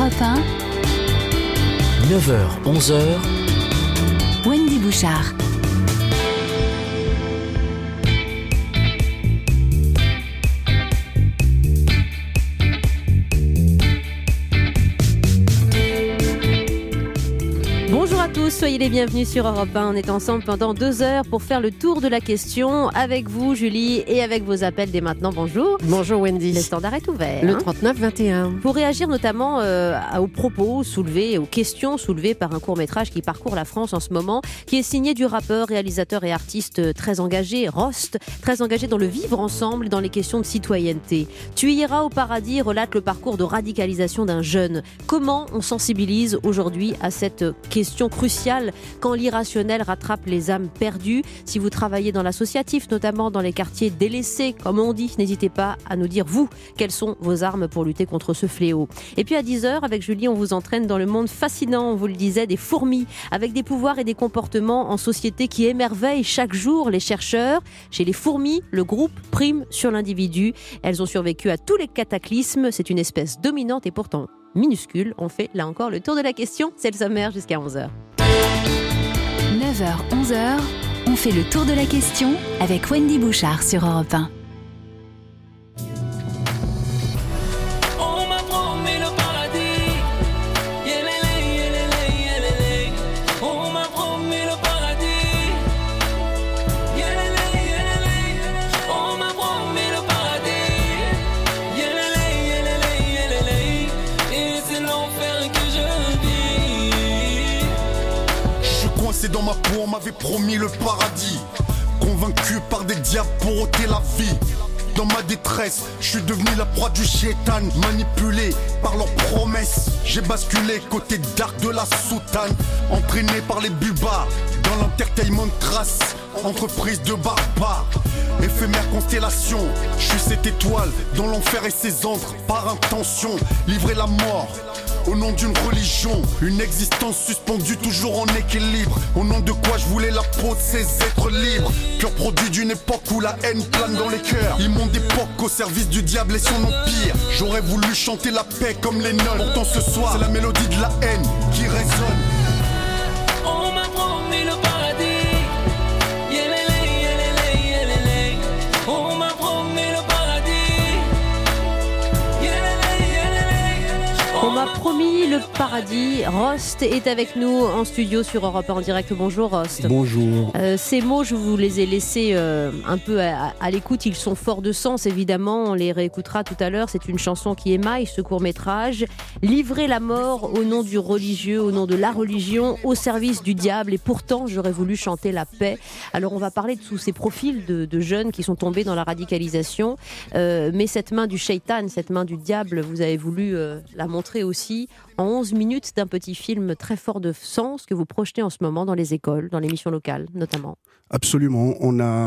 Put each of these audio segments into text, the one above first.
Europe 1, 9h, 11h, Wendy Bouchard. Bonjour à tous, soyez les bienvenus sur Europe 1. On est ensemble pendant 2 heures pour faire le tour de la question avec vous, Julie, et avec vos appels dès maintenant. Bonjour. Bonjour Wendy. Le standard est ouvert. Le 39-21. Pour réagir notamment aux propos soulevés, aux questions soulevées par un court-métrage qui parcourt la France en ce moment, qui est signé du rappeur, réalisateur et artiste très engagé, Rost, très engagé dans le vivre ensemble, dans les questions de citoyenneté. Tu iras au paradis relate le parcours de radicalisation d'un jeune. Comment on sensibilise aujourd'hui à cette question cruciale quand l'irrationnel rattrape les âmes perdues? Si vous travaillez dans l'associatif, notamment dans les quartiers délaissés, comme on dit, n'hésitez pas à nous dire, vous, quelles sont vos armes pour lutter contre ce fléau. Et puis à 10h, avec Julie, on vous entraîne dans le monde fascinant, on vous le disait, des fourmis, avec des pouvoirs et des comportements en société qui émerveillent chaque jour les chercheurs. Chez les fourmis, le groupe prime sur l'individu. Elles ont survécu à tous les cataclysmes. C'est une espèce dominante et pourtant minuscule. On fait là encore le tour de la question. C'est le sommaire jusqu'à 11h. 9h, 11h, on fait le tour de la question avec Wendy Bouchard sur Europe 1. On m'a promis le paradis. Yélélé, yélélé, yélélé. On m'a promis le paradis. Yélélé, yélélé. On m'a promis le paradis. Yélélé, yélélé, yélélé. Et c'est l'enfer que je vis. Je suis coincé dans ma peau, on m'avait promis le paradis. Convaincu par des diables pour ôter la vie. Dans ma détresse, je suis devenu la proie du shaitan. Manipulé par leurs promesses, j'ai basculé côté dark de la soutane. Entraîné par les bubas, dans l'entertainment crasse. Entreprise de barbares, éphémère constellation. Je suis cette étoile dont l'enfer et ses antres. Par intention, livrer la mort au nom d'une religion, une existence suspendue toujours en équilibre. Au nom de quoi je voulais la peau de ces êtres libres. Pur produit d'une époque où la haine plane dans les cœurs. Immonde époque au service du diable et son empire. J'aurais voulu chanter la paix comme les nonnes. Pourtant ce soir, c'est la mélodie de la haine qui résonne. On m'a promis le paradis. Yélélé, yélélé, yélélé. On m'a promis le paradis. Yélélé, yélélé. On m'a promis le paradis. Rost est avec nous en studio sur Europe 1 en direct. Bonjour Rost. Bonjour. Ces mots, je vous les ai laissés un peu à l'écoute. Ils sont forts de sens, évidemment. On les réécoutera tout à l'heure. C'est une chanson qui émaille ce court-métrage. Livrer la mort au nom du religieux, au nom de la religion, au service du diable. Et pourtant, j'aurais voulu chanter la paix. Alors, on va parler de tous ces profils de jeunes qui sont tombés dans la radicalisation. Mais cette main du shaitan, cette main du diable, vous avez voulu la montrer aussi en 11 minutes d'un petit film très fort de sens que vous projetez en ce moment dans les écoles, dans les missions locales notamment. Absolument. On a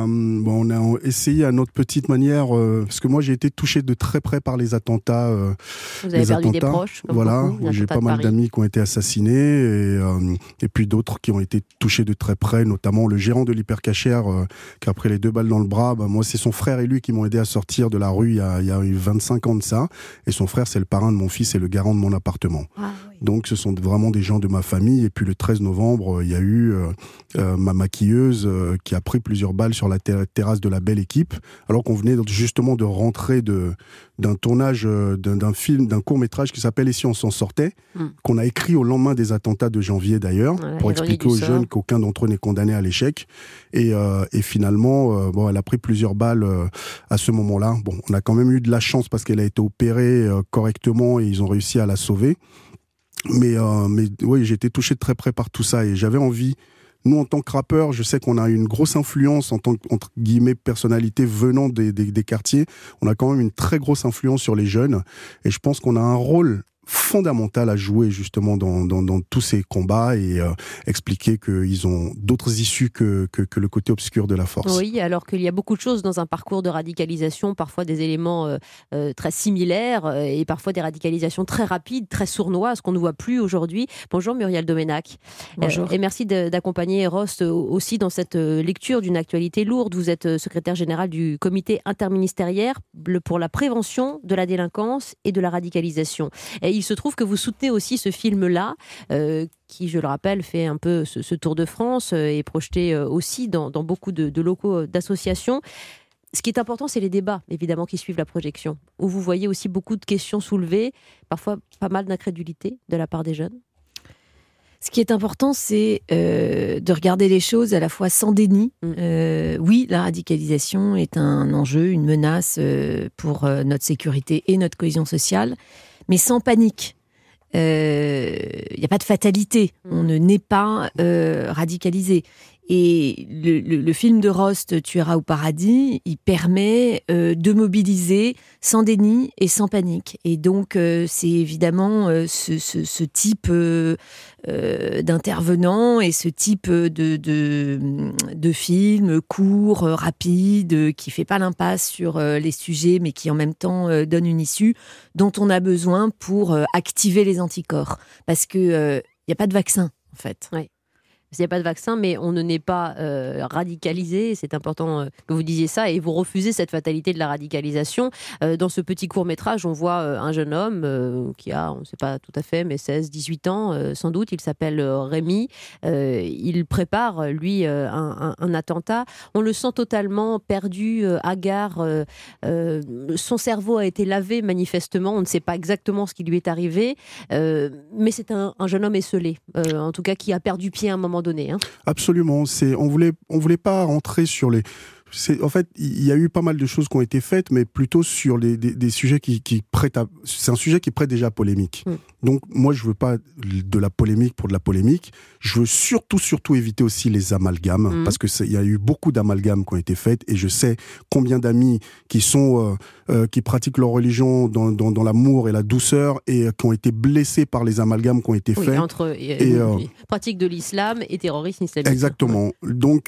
essayé à notre petite manière, parce que moi j'ai été touché de très près par les attentats. Vous avez perdu des proches, comme voilà, beaucoup, j'ai pas mal d'amis qui ont été assassinés et puis d'autres qui ont été touchés de très près, notamment le gérant de l'hypercachère qui a pris les 2 balles dans le bras. Moi, c'est son frère et lui qui m'ont aidé à sortir de la rue il y a eu 25 ans de ça. Et son frère, c'est le parrain de mon fils et le garant de mon appartement. Ah, oui. Donc, ce sont vraiment des gens de ma famille. Et puis, le 13 novembre, il y a eu ma maquilleuse qui a pris plusieurs balles sur la terrasse de la Belle Équipe, alors qu'on venait justement de rentrer d'un tournage d'un film, d'un court-métrage qui s'appelle « Et si on s'en sortait », qu'on a écrit au lendemain des attentats de janvier d'ailleurs, pour expliquer aux jeunes qu'aucun d'entre eux n'est condamné à l'échec. Et finalement, elle a pris plusieurs balles à ce moment-là. Bon, on a quand même eu de la chance parce qu'elle a été opérée correctement et ils ont réussi à la sauver. Mais oui, j'ai été touché de très près par tout ça et j'avais envie. Nous, en tant que rappeurs, je sais qu'on a une grosse influence en tant que, entre guillemets, personnalité venant des quartiers. On a quand même une très grosse influence sur les jeunes. Et je pense qu'on a un rôle fondamental à jouer justement dans tous ces combats et expliquer qu'ils ont d'autres issues que le côté obscur de la force. Oui, alors qu'il y a beaucoup de choses dans un parcours de radicalisation, parfois des éléments très similaires et parfois des radicalisations très rapides, très sournoises qu'on ne voit plus aujourd'hui. Bonjour Muriel Domenac. Bonjour. Et merci d'accompagner Rost aussi dans cette lecture d'une actualité lourde. Vous êtes secrétaire général du comité interministériel pour la prévention de la délinquance et de la radicalisation. Et il se trouve que vous soutenez aussi ce film-là, qui, je le rappelle, fait un peu ce tour de France, et projeté aussi dans beaucoup de locaux d'associations. Ce qui est important, c'est les débats, évidemment, qui suivent la projection, où vous voyez aussi beaucoup de questions soulevées, parfois pas mal d'incrédulité de la part des jeunes. Ce qui est important, c'est de regarder les choses à la fois sans déni. Oui, la radicalisation est un enjeu, une menace pour notre sécurité et notre cohésion sociale, mais sans panique. Il n'y a pas de fatalité. On ne naît pas radicalisé. Et le film de Rost, Tu iras au paradis, il permet de mobiliser sans déni et sans panique. Et donc, c'est évidemment ce type d'intervenants et ce type de film court, rapide, qui fait pas l'impasse sur les sujets, mais qui en même temps donne une issue dont on a besoin pour activer les anticorps. Parce que il n'y a pas de vaccin, en fait. Oui. Il n'y a pas de vaccin, mais on ne naît pas radicalisé. C'est important que vous disiez ça, et vous refusez cette fatalité de la radicalisation. Dans ce petit court-métrage, on voit un jeune homme qui a, on ne sait pas tout à fait, mais 16, 18 ans sans doute. Il s'appelle Rémi. Il prépare, lui, un attentat. On le sent totalement perdu, hagard. Son cerveau a été lavé, manifestement. On ne sait pas exactement ce qui lui est arrivé. Mais c'est un jeune homme esseulé, en tout cas, qui a perdu pied à un moment donné. Absolument. On voulait pas rentrer sur les... En fait, il y a eu pas mal de choses qui ont été faites, mais plutôt sur des sujets qui prêtent à... C'est un sujet qui prête déjà à polémique. Donc, moi, je veux pas de la polémique pour de la polémique. Je veux surtout éviter aussi les amalgames, parce que il y a eu beaucoup d'amalgames qui ont été faites, et je sais combien d'amis qui pratiquent leur religion dans l'amour et la douceur, et qui ont été blessés par les amalgames qui ont été faits. Entre pratique de l'islam et terrorisme islamique. Exactement. Donc,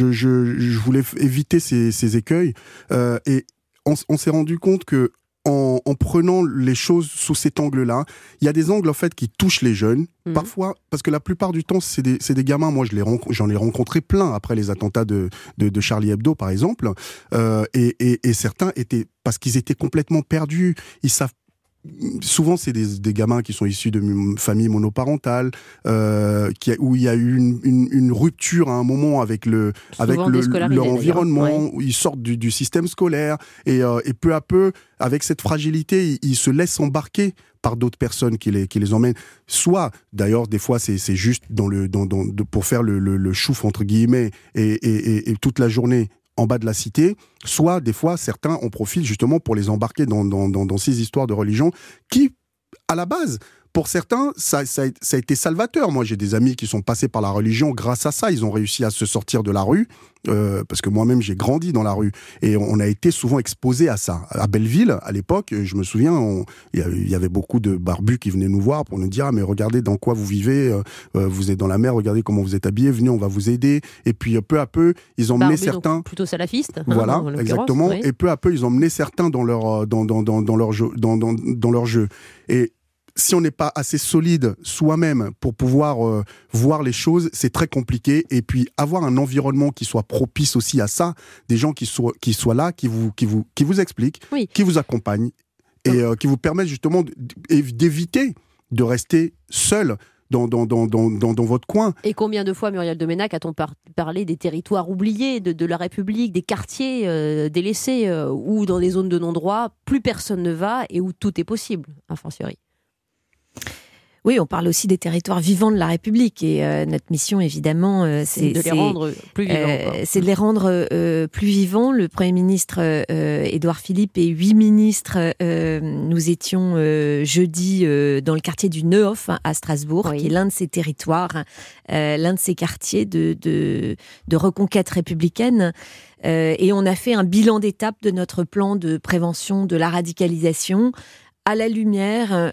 je voulais éviter ces écueils, et on s'est rendu compte que en prenant les choses sous cet angle-là, il y a des angles en fait qui touchent les jeunes, parfois, parce que la plupart du temps c'est des gamins. Moi j'en ai rencontré plein après les attentats de Charlie Hebdo par exemple, et certains étaient, parce qu'ils étaient complètement perdus, ils savent. Souvent, c'est des gamins qui sont issus de familles monoparentales, où il y a eu une rupture à un moment avec leur environnement, où ils sortent du système scolaire, et peu à peu, avec cette fragilité, ils se laissent embarquer par d'autres personnes qui les emmènent. Soit, d'ailleurs, des fois, c'est juste pour faire le chouf, entre guillemets, et toute la journée en bas de la cité, soit des fois certains en profitent justement pour les embarquer dans ces histoires de religion qui, à la base, pour certains, ça a été salvateur. Moi, j'ai des amis qui sont passés par la religion. Grâce à ça, ils ont réussi à se sortir de la rue, parce que moi-même, j'ai grandi dans la rue. Et on a été souvent exposés à ça. À Belleville, à l'époque, je me souviens, il y avait beaucoup de barbus qui venaient nous voir pour nous dire « Ah, mais regardez dans quoi vous vivez, vous êtes dans la mer, regardez comment vous êtes habillés, venez, on va vous aider. » Et puis, peu à peu, ils emmenaient certains... Donc plutôt salafistes. Voilà, exactement. Oui. Et peu à peu, ils emmenaient certains dans leur jeu. Et si on n'est pas assez solide soi-même pour pouvoir voir les choses, c'est très compliqué. Et puis avoir un environnement qui soit propice aussi à ça, des gens qui soient là, qui vous expliquent, qui vous accompagnent, et qui vous permettent justement d'éviter de rester seul dans votre coin. Et combien de fois, Muriel Domenac, a-t-on parlé des territoires oubliés de la République, des quartiers délaissés, où dans des zones de non-droit, plus personne ne va et où tout est possible, a fortiori. Oui, on parle aussi des territoires vivants de la République, et notre mission, évidemment, c'est de les rendre plus vivants. C'est de les rendre plus vivants. Le Premier ministre Édouard Philippe et 8 ministres, nous étions jeudi dans le quartier du Neuhof à Strasbourg, qui est l'un de ces territoires, l'un de ces quartiers de reconquête républicaine. Et on a fait un bilan d'étape de notre plan de prévention de la radicalisation, à la lumière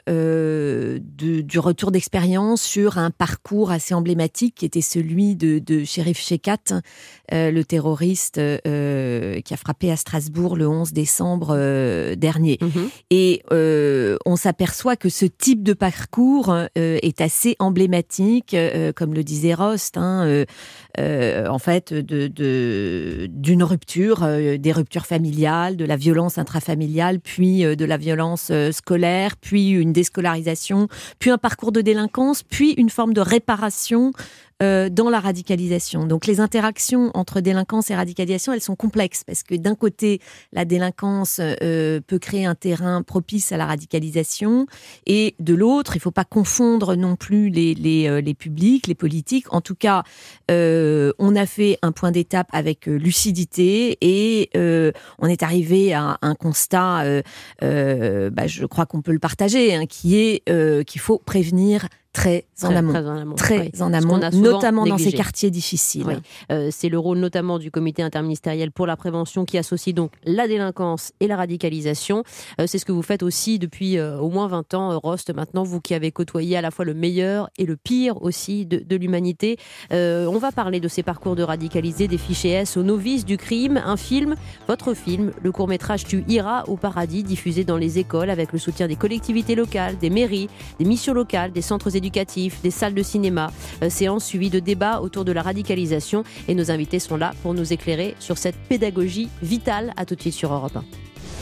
du retour d'expérience sur un parcours assez emblématique qui était celui de Cherif Shekat, le terroriste qui a frappé à Strasbourg le 11 décembre dernier. Et on on s'aperçoit que ce type de parcours est assez emblématique, comme le disait Rost, en fait, d'une rupture, des ruptures familiales, de la violence intrafamiliale, puis de la violence scolaire, puis une déscolarisation, puis un parcours de délinquance, puis une forme de réparation dans la radicalisation. Donc les interactions entre délinquance et radicalisation, elles sont complexes parce que d'un côté, la délinquance peut créer un terrain propice à la radicalisation et de l'autre, il ne faut pas confondre non plus les publics, les politiques. En tout cas, on a fait un point d'étape avec lucidité et on est arrivé à un constat, je crois qu'on peut le partager, qui est qu'il faut prévenir très en amont, notamment dans ces quartiers difficiles. Oui. C'est le rôle notamment du comité interministériel pour la prévention qui associe donc la délinquance et la radicalisation. C'est ce que vous faites aussi depuis au moins 20 ans, Rost, maintenant, vous qui avez côtoyé à la fois le meilleur et le pire aussi de l'humanité. On va parler de ces parcours de radicalisés, des fichiers S aux novices du crime. Un film, votre film, le court-métrage Tu iras au paradis, diffusé dans les écoles avec le soutien des collectivités locales, des mairies, des missions locales, des centres éducatifs, des salles de cinéma, séance suivie de débats autour de la radicalisation et nos invités sont là pour nous éclairer sur cette pédagogie vitale. À tout de suite sur Europe 1.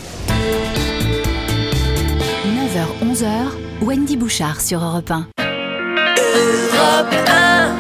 9h-11h, Wendy Bouchard sur Europe 1. Europe 1.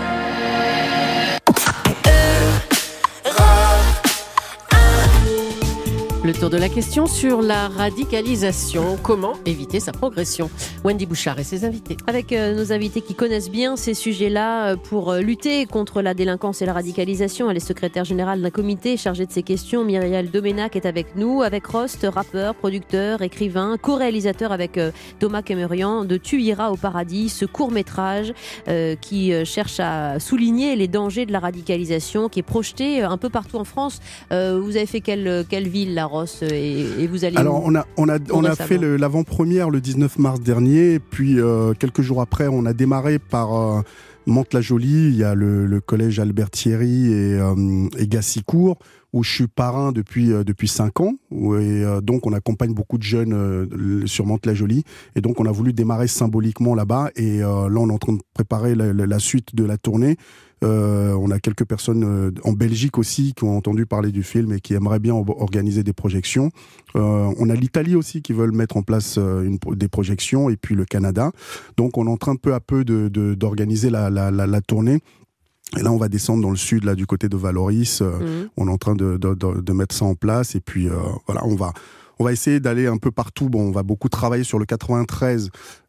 Le tour de la question sur la radicalisation. Comment éviter sa progression? Wendy Bouchard et ses invités. Avec nos invités qui connaissent bien ces sujets-là pour lutter contre la délinquance et la radicalisation. Elle est secrétaire générale d'un comité chargé de ces questions. Myriel Domenac est avec nous, avec Rost, rappeur, producteur, écrivain, co-réalisateur avec Thomas Kemmerian de Tu iras au paradis, ce court-métrage qui cherche à souligner les dangers de la radicalisation, qui est projeté un peu partout en France. Vous avez fait quelle ville, là, Ross, et vous allez... Alors, on a fait l'avant-première le 19 mars dernier, puis quelques jours après, on a démarré par Mantes-la-Jolie. Il y a le collège Albert Thierry et Gassicourt, où je suis parrain depuis 5 ans. Et donc, on accompagne beaucoup de jeunes sur Mantes-la-Jolie. Et donc, on a voulu démarrer symboliquement là-bas. Et là, on est en train de préparer la suite de la tournée. On a quelques personnes en Belgique aussi qui ont entendu parler du film et qui aimeraient bien organiser des projections. On a l'Italie aussi qui veulent mettre en place des projections, et puis le Canada. Donc on est en train peu à peu d'organiser la tournée. Et là, on va descendre dans le sud, là, du côté de Valoris. On est en train de mettre ça en place. Et puis voilà, on va essayer d'aller un peu partout. Bon, on va beaucoup travailler sur le 93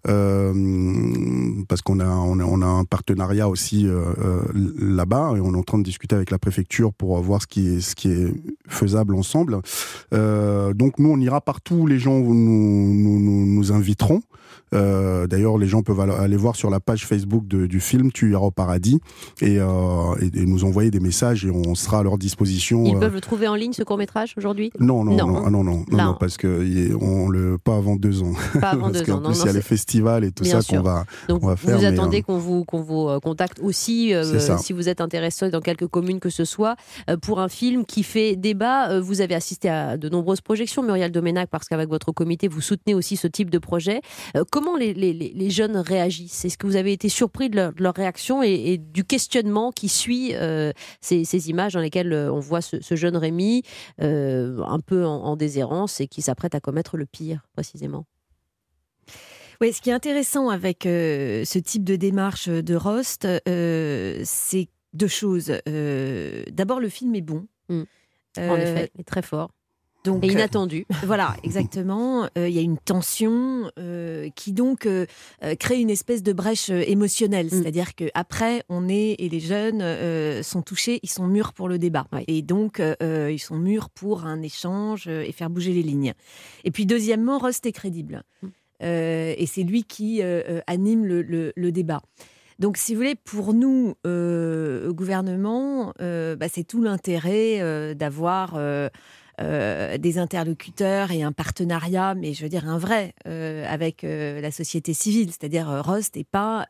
parce qu'on a un partenariat aussi là-bas, et on est en train de discuter avec la préfecture pour voir ce qui est faisable ensemble. Donc nous, on ira partout où les gens nous inviteront. D'ailleurs, les gens peuvent aller voir sur la page Facebook du film Tu iras au paradis et nous envoyer des messages, et on sera à leur disposition. Ils peuvent le trouver en ligne, ce court-métrage, aujourd'hui? Non, parce que pas avant 2 ans. Pas avant 2 ans. En plus, il y a les festivals et tout ça qu'on va faire. Vous attendez qu'on vous contacte aussi, si vous êtes intéressé dans quelques communes que ce soit, pour un film qui fait débat. Vous avez assisté à de nombreuses projections, Myriel Domenac, parce qu'avec votre comité, vous soutenez aussi ce type de projet. Comment les jeunes réagissent? Est-ce que vous avez été surpris de leur réaction et du questionnement qui suit ces images dans lesquelles on voit ce jeune Rémi un peu en déshérence et qui s'apprête à commettre le pire, précisément? Oui, ce qui est intéressant avec ce type de démarche de Rost, c'est 2 choses. D'abord, le film est bon. En effet, il est très fort. Donc, et inattendu. Voilà, exactement. Il y a une tension qui donc crée une espèce de brèche émotionnelle. C'est-à-dire qu'après, et les jeunes sont touchés, ils sont mûrs pour le débat. Oui. Et donc, ils sont mûrs pour un échange et faire bouger les lignes. Et puis, deuxièmement, Rost est crédible. Et c'est lui qui anime le débat. Donc, si vous voulez, pour nous, au gouvernement, c'est tout l'intérêt d'avoir des interlocuteurs et un partenariat, mais je veux dire un vrai, avec la société civile, c'est-à-dire Rost n'est pas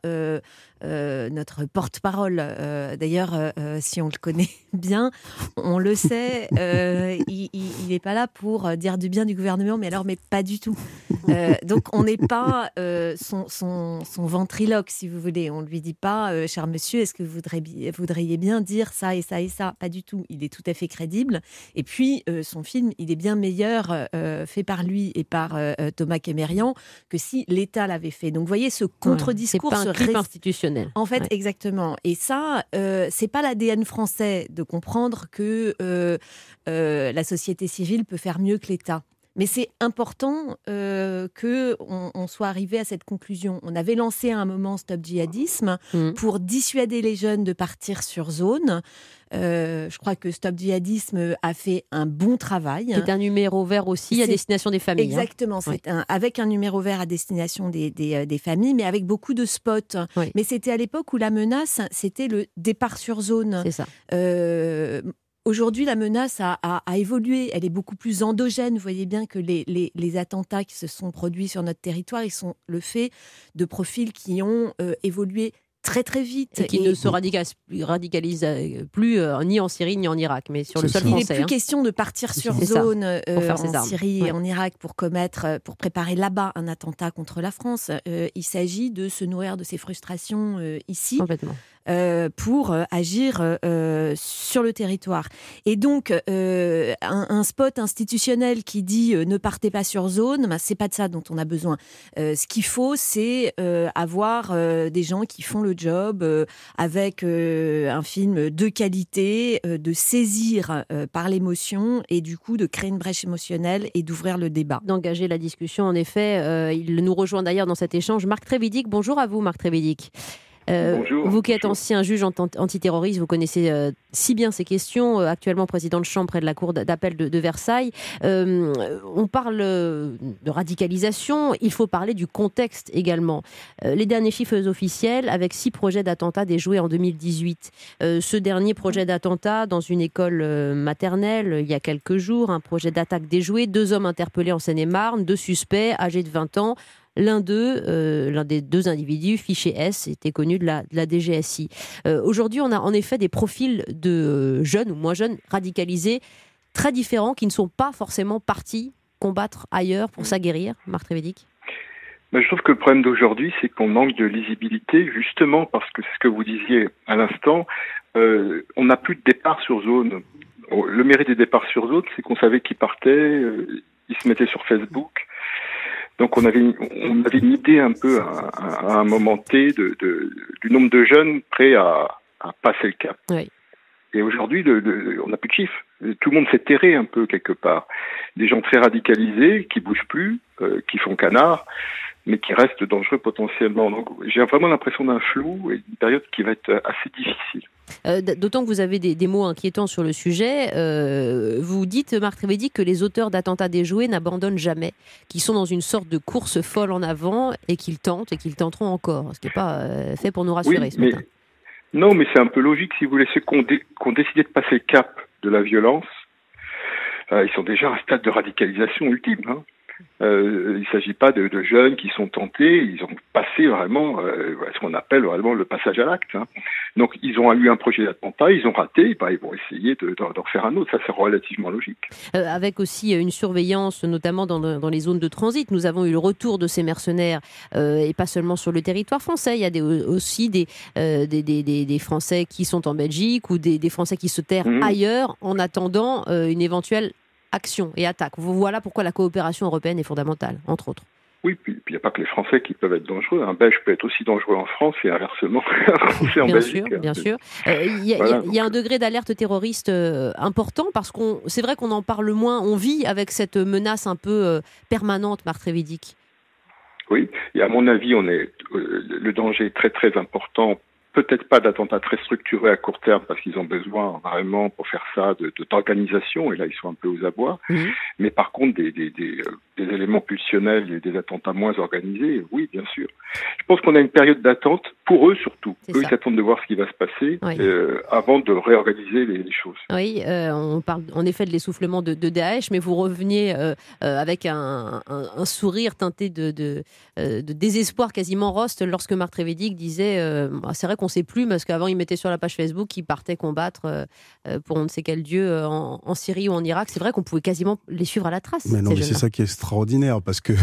notre porte-parole. D'ailleurs, si on le connaît bien, on le sait, il n'est pas là pour dire du bien du gouvernement, mais pas du tout. Donc on n'est pas son ventriloque, si vous voulez. On ne lui dit pas, cher monsieur, est-ce que vous voudriez bien dire ça et ça et ça? Pas du tout. Il est tout à fait crédible. Et puis, son film, il est bien meilleur fait par lui et par Thomas Kemerian que si l'État l'avait fait. Donc, vous voyez, ce contre-discours... c'est pas un clip institutionnel. En fait, exactement. Et ça, c'est pas l'ADN français de comprendre que la société civile peut faire mieux que l'État. Mais c'est important qu'on soit arrivé à cette conclusion. On avait lancé à un moment Stop Djihadisme pour dissuader les jeunes de partir sur zone. Je crois que Stop Djihadisme a fait un bon travail. C'est un numéro vert aussi à destination des familles. Exactement, avec un numéro vert à destination des familles, mais avec beaucoup de spots. Oui. Mais c'était à l'époque où la menace, c'était le départ sur zone. C'est ça. Aujourd'hui, la menace a évolué. Elle est beaucoup plus endogène. Vous voyez bien que les attentats qui se sont produits sur notre territoire, ils sont le fait de profils qui ont évolué très très vite. Et qui ne se radicalisent plus ni en Syrie ni en Irak, mais sur le sol français. Il n'est plus question de partir sur zone en Syrie et en Irak pour préparer là-bas un attentat contre la France. Il s'agit de se nourrir de ses frustrations ici. Complètement. Pour agir sur le territoire. Et donc, un spot institutionnel qui dit ne partez pas sur zone, c'est pas de ça dont on a besoin. Ce qu'il faut, c'est avoir des gens qui font le job avec un film de qualité, de saisir par l'émotion et du coup de créer une brèche émotionnelle et d'ouvrir le débat. D'engager la discussion, en effet. Il nous rejoint d'ailleurs dans cet échange. Marc Trévidic, bonjour à vous Marc Trévidic. Bonjour. Vous qui êtes ancien juge antiterroriste, vous connaissez si bien ces questions, actuellement président de chambre près de la cour d'appel de Versailles. On parle de radicalisation, il faut parler du contexte également. Les derniers chiffres officiels, avec 6 projets d'attentats déjoués en 2018. Ce dernier projet d'attentat dans une école maternelle, il y a quelques jours, un projet d'attaque déjoué, 2 hommes interpellés en Seine-et-Marne, 2 suspects âgés de 20 ans. L'un des 2 individus, fiché S, était connu de la DGSI. Aujourd'hui, on a en effet des profils de jeunes ou moins jeunes radicalisés très différents qui ne sont pas forcément partis combattre ailleurs pour s'aguerrir. Marc Trévidic. Je trouve que le problème d'aujourd'hui, c'est qu'on manque de lisibilité, justement parce que c'est ce que vous disiez à l'instant, on n'a plus de départ sur zone. Le mérite des départs sur zone, c'est qu'on savait qui partait, ils se mettaient sur Facebook. Donc on avait une idée un peu à un moment T du nombre de jeunes prêts à passer le cap. Oui. Et aujourd'hui, on n'a plus de chiffres. Tout le monde s'est terré un peu quelque part. Des gens très radicalisés, qui bougent plus, qui font canard, mais qui restent dangereux potentiellement. Donc j'ai vraiment l'impression d'un flou et une période qui va être assez difficile. D'autant que vous avez des mots inquiétants sur le sujet. Vous dites, Marc Trévidic, que les auteurs d'attentats déjoués n'abandonnent jamais, qu'ils sont dans une sorte de course folle en avant et qu'ils tentent et qu'ils tenteront encore. Ce qui n'est pas fait pour nous rassurer ce matin. Non, mais c'est un peu logique. Si vous voulez, ceux qui ont décidé de passer le cap de la violence, ils sont déjà à un stade de radicalisation ultime. Il ne s'agit pas de jeunes qui sont tentés, ils ont passé vraiment ce qu'on appelle vraiment le passage à l'acte. Donc ils ont eu un projet d'attentat, ils ont raté, ils vont essayer d'en refaire un autre, ça c'est relativement logique. Avec aussi une surveillance, notamment dans les zones de transit, nous avons eu le retour de ces mercenaires, et pas seulement sur le territoire français, il y a aussi des Français qui sont en Belgique ou des Français qui se terrent ailleurs en attendant une éventuelle action et attaque. Voilà pourquoi la coopération européenne est fondamentale, entre autres. Oui, puis il n'y a pas que les Français qui peuvent être dangereux. Un Belge peut être aussi dangereux en France et inversement un Français en Belgique. Bien sûr. Il y a un degré d'alerte terroriste important parce c'est vrai qu'on en parle moins. On vit avec cette menace un peu permanente, Marc Trévidic. Oui, et à mon avis, le danger est très très important. Peut-être pas d'attentats très structurés à court terme parce qu'ils ont besoin vraiment pour faire ça d'organisation et là ils sont un peu aux abois. Mais par contre des éléments pulsionnels et des attentats moins organisés, oui bien sûr. Je pense qu'on a une période d'attente pour eux surtout. C'est Eux, ça. ils attendent de voir ce qui va se passer Oui. avant de réorganiser les choses. Oui, on parle en effet de l'essoufflement de Daesh, mais vous reveniez avec un sourire teinté de désespoir quasiment, Rost, lorsque Marc Trévidic disait c'est vrai qu'on ne sait plus, parce qu'avant il mettait sur la page Facebook qu'il partait combattre pour on ne sait quel dieu en Syrie ou en Irak. C'est vrai qu'on pouvait quasiment les suivre à la trace. Mais non, ces mais c'est jeunes-là. ça qui est extraordinaire, parce que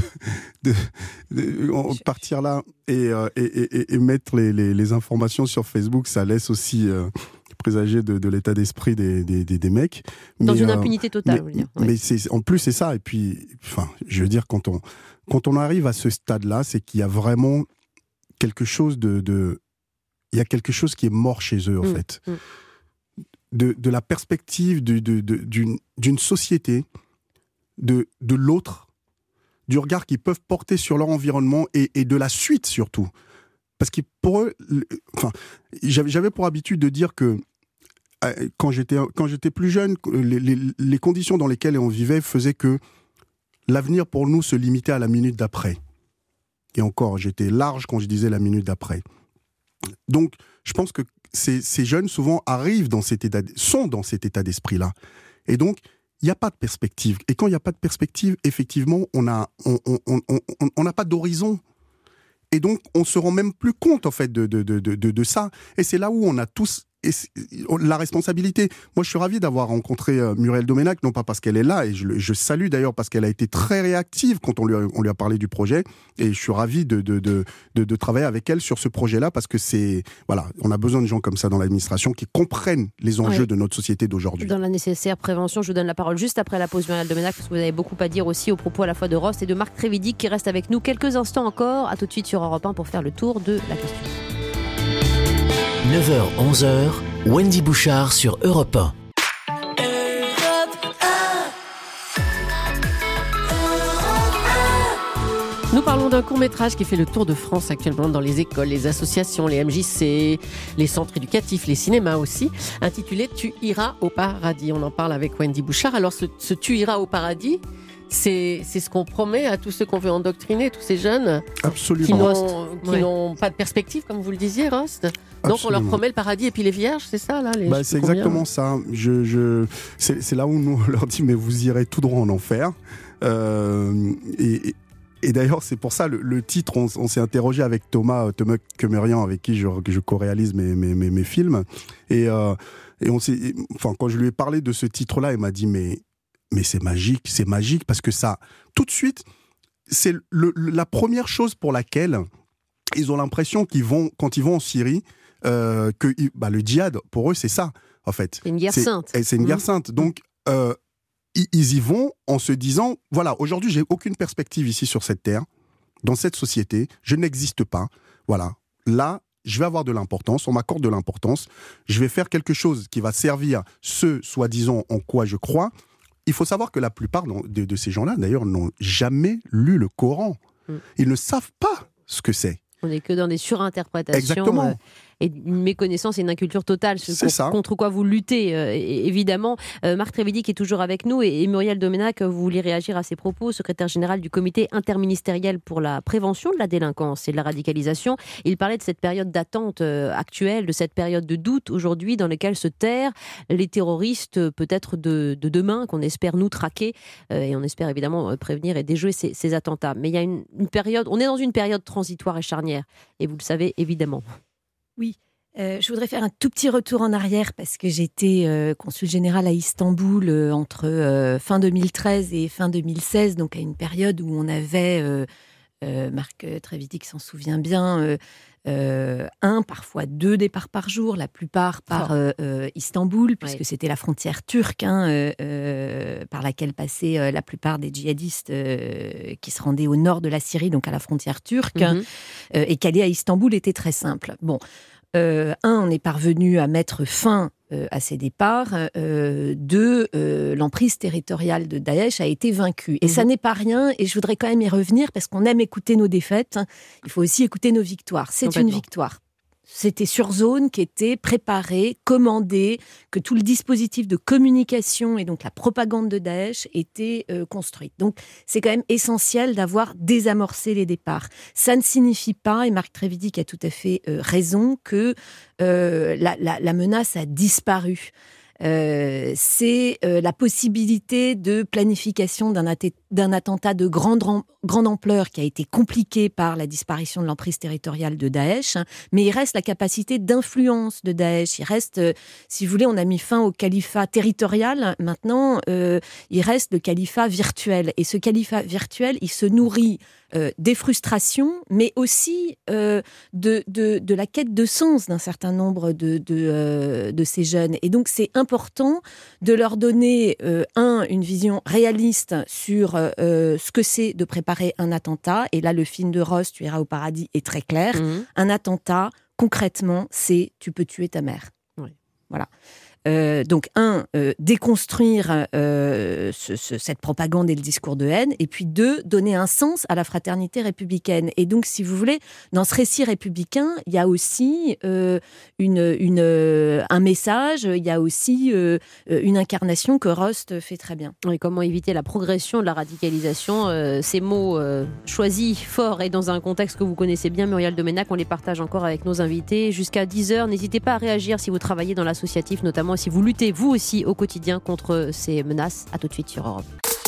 partir là et mettre les informations sur Facebook, ça laisse aussi présager de l'état d'esprit des mecs. Dans Mais, une impunité totale, vous voulez dire. Oui. Mais en plus, c'est ça. Et puis, enfin, je veux dire, quand on arrive à ce stade-là, c'est qu'il y a vraiment quelque chose il y a quelque chose qui est mort chez eux, en fait. De la perspective d'une société, de l'autre, du regard qu'ils peuvent porter sur leur environnement et de la suite surtout. Parce que pour eux, j'avais pour habitude de dire que quand j'étais plus jeune, les conditions dans lesquelles on vivait faisaient que l'avenir pour nous se limitait à la minute d'après. Et encore, j'étais large quand je disais la minute d'après. Donc, je pense que ces jeunes, souvent, sont dans cet état d'esprit-là. Et donc, il n'y a pas de perspective. Et quand il n'y a pas de perspective, effectivement, on n'a pas d'horizon. Et donc, on ne se rend même plus compte, en fait, de ça. Et c'est là où on a tous la responsabilité. Moi, je suis ravi d'avoir rencontré Muriel Domenach, non pas parce qu'elle est là, et je salue d'ailleurs parce qu'elle a été très réactive quand on lui a parlé du projet, et je suis ravi de travailler avec elle sur ce projet-là, parce que on a besoin de gens comme ça dans l'administration qui comprennent les enjeux de notre société d'aujourd'hui. Dans la nécessaire prévention, je vous donne la parole juste après la pause, Muriel Domenach, parce que vous avez beaucoup à dire aussi au propos à la fois de Rost et de Marc Trévidic qui reste avec nous quelques instants encore. À tout de suite sur Europe 1 pour faire le tour de la question. 9h-11h, Wendy Bouchard sur Europe 1. Nous parlons d'un court-métrage qui fait le tour de France actuellement dans les écoles, les associations, les MJC, les centres éducatifs, les cinémas aussi, intitulé « Tu iras au paradis ». On en parle avec Wendy Bouchard. Alors ce « Tu iras au paradis », c'est ce qu'on promet à tous ceux qu'on veut endoctriner, tous ces jeunes Absolument. qui n'ont pas de perspective, comme vous le disiez, Rost. Donc on leur promet le paradis et puis les vierges, c'est ça là c'est exactement ça. C'est là où nous on leur dit mais vous irez tout droit en enfer. Et d'ailleurs c'est pour ça le titre, on s'est interrogé avec Thomas Kemerian, avec qui je co-réalise mes films. Et quand je lui ai parlé de ce titre-là, il m'a dit mais c'est magique parce que ça, tout de suite, c'est la première chose pour laquelle ils ont l'impression quand ils vont en Syrie, que le djihad, pour eux, c'est ça, en fait. C'est une guerre sainte. C'est une guerre sainte. Donc, ils y vont en se disant, voilà, aujourd'hui, j'ai aucune perspective ici sur cette terre, dans cette société, je n'existe pas. Voilà, là, je vais avoir de l'importance, on m'accorde de l'importance, je vais faire quelque chose qui va servir ce, soi-disant, en quoi je crois. Il faut savoir que la plupart de ces gens-là, d'ailleurs, n'ont jamais lu le Coran. Ils ne savent pas ce que c'est. On n'est que dans des surinterprétations. Exactement. Et une méconnaissance et une inculture totale. Contre quoi vous luttez, évidemment. Marc Trévidic est toujours avec nous et Muriel Domenach, vous voulez réagir à ces propos, secrétaire général du comité interministériel pour la prévention de la délinquance et de la radicalisation. Il parlait de cette période d'attente actuelle, de cette période de doute aujourd'hui dans laquelle se terrent les terroristes peut-être de demain, qu'on espère nous traquer et on espère évidemment prévenir et déjouer ces attentats. Mais il y a une période, on est dans une période transitoire et charnière et vous le savez évidemment. Oui, je voudrais faire un tout petit retour en arrière parce que j'étais consul général à Istanbul entre fin 2013 et fin 2016, donc à une période où on avait, Marc Trévidic s'en souvient bien, parfois 2 départs par jour, la plupart par Istanbul, puisque c'était la frontière turque par laquelle passaient la plupart des djihadistes qui se rendaient au nord de la Syrie, donc à la frontière turque, et qu'aller à Istanbul était très simple. Bon, on est parvenu à mettre fin à ces départs. 2, l'emprise territoriale de Daesh a été vaincue. Et ça n'est pas rien, et je voudrais quand même y revenir, parce qu'on aime écouter nos défaites. Il faut aussi écouter nos victoires. C'est une victoire C'était sur zone qui était préparé, commandé, que tout le dispositif de communication et donc la propagande de Daesh était construit. Donc c'est quand même essentiel d'avoir désamorcé les départs. Ça ne signifie pas, et Marc Trévidic a tout à fait raison, que la menace a disparu. C'est la possibilité de planification d'un attentat de grande ampleur qui a été compliqué par la disparition de l'emprise territoriale de Daesh, mais il reste la capacité d'influence de Daesh. Il reste, si vous voulez, on a mis fin au califat territorial. Maintenant, il reste le califat virtuel. Et ce califat virtuel, il se nourrit des frustrations, mais aussi de la quête de sens d'un certain nombre de ces jeunes. Et donc, c'est important de leur donner, une vision réaliste sur ce que c'est de préparer un attentat. Et là, le film de Ross, Tu iras au paradis, est très clair. Un attentat, concrètement, c'est tu peux tuer ta mère. Oui. Voilà. Donc, déconstruire cette propagande et le discours de haine, et puis 2, donner un sens à la fraternité républicaine. Et donc, si vous voulez, dans ce récit républicain, il y a aussi un message, il y a aussi une incarnation que Rost fait très bien. Et comment éviter la progression de la radicalisation, ces mots choisis, forts, et dans un contexte que vous connaissez bien, Muriel Domenac, on les partage encore avec nos invités. Jusqu'à 10h, n'hésitez pas à réagir si vous travaillez dans l'associatif, notamment si vous luttez, vous aussi, au quotidien contre ces menaces. À tout de suite sur Europe.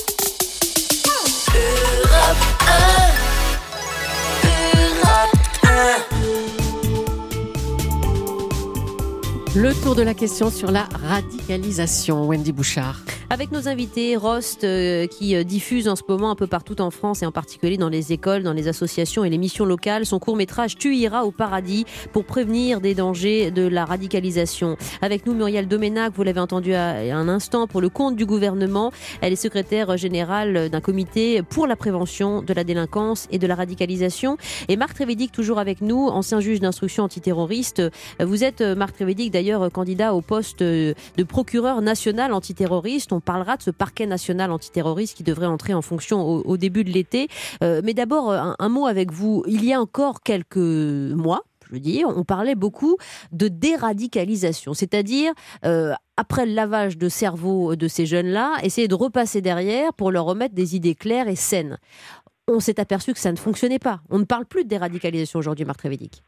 Le tour de la question sur la radicalisation. Wendy Bouchard. Avec nos invités, Rost, qui diffuse en ce moment un peu partout en France et en particulier dans les écoles, dans les associations et les missions locales, son court-métrage « Tu iras au paradis » pour prévenir des dangers de la radicalisation. Avec nous, Muriel Domenac, vous l'avez entendu à un instant, pour le compte du gouvernement. Elle est secrétaire générale d'un comité pour la prévention de la délinquance et de la radicalisation. Et Marc Trévidic, toujours avec nous, ancien juge d'instruction antiterroriste. Vous êtes, Marc Trévidic, d'ailleurs candidat au poste de procureur national antiterroriste. On parlera de ce parquet national antiterroriste qui devrait entrer en fonction au début de l'été. Mais d'abord, un mot avec vous. Il y a encore quelques mois, je veux dire, on parlait beaucoup de déradicalisation, c'est-à-dire après le lavage de cerveau de ces jeunes-là, essayer de repasser derrière pour leur remettre des idées claires et saines. On s'est aperçu que ça ne fonctionnait pas. On ne parle plus de déradicalisation aujourd'hui, Marc Trévidic.